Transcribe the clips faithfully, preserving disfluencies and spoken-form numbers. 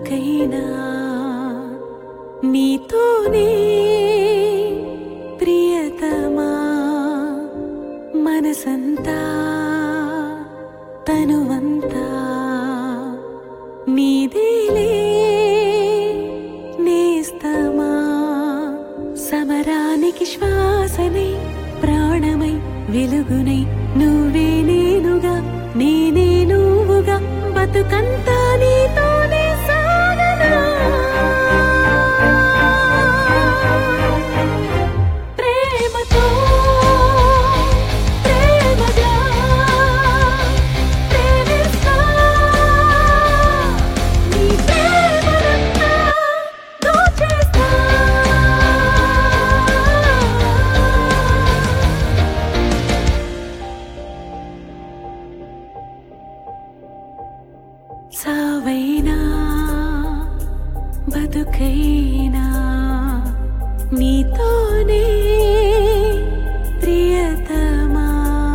బతుకైనా నీతోనే ప్రియతమా మనసంతా తనువంతా నీదేలే నేస్తమా సమరానికి శ్వాసనై ప్రాణమై వెలుగునై నువ్వే నేనుగా నేనే నువ్వుగా బతుకంతా నీతోనే సాగనా ప్రేమతో ప్రేమగా ప్రేమిస్తా నీ ప్రేమనంతా దోచేస్తా సావైనా బతుకైనా నీతోనే ప్రియతమా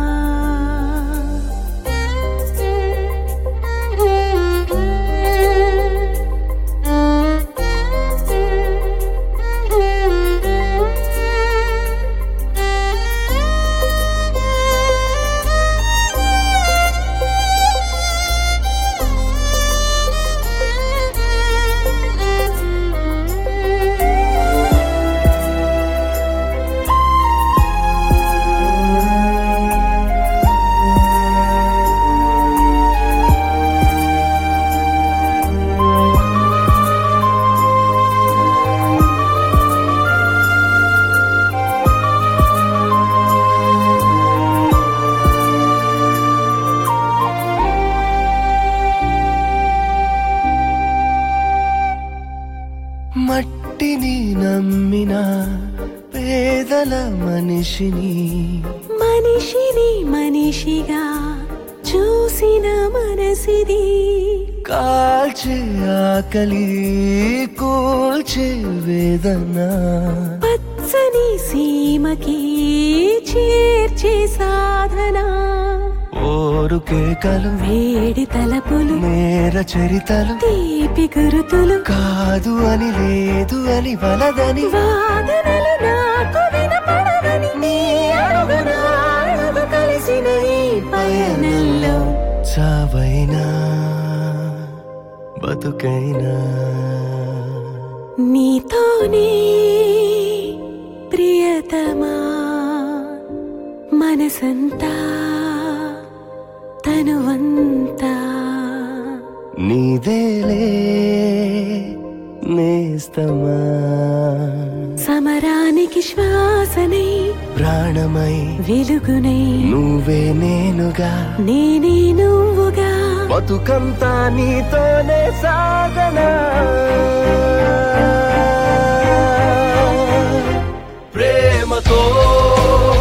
మట్టిని నమ్మిన పేదల మనిషిని మనిషిని మనిషిగా చూసిన మనసిది కాల్చే ఆకలి కూల్చే వేదన పచ్చని సీమకి చేర్చే సాధన ఓరుకే కలు వేడి తలపులు నేర చరితలు తీపి గురుతులు కాదు అని లేదు అని వలదని వాదనలు నాకు వినపడవని నీ అడుగున అడుగు కలిసిన ఈ పయనంలో చావైనా బతుకైనా నీతోనే ప్రియతమా మనసంతా తనువంతా నీదేలే నేస్తమా సమరానికి శ్వాసనై ప్రాణమై వెలుగునై నువ్వే నేనుగా నేనే నువ్వుగా బతుకంతా నీతోనే సాగనా ప్రేమతో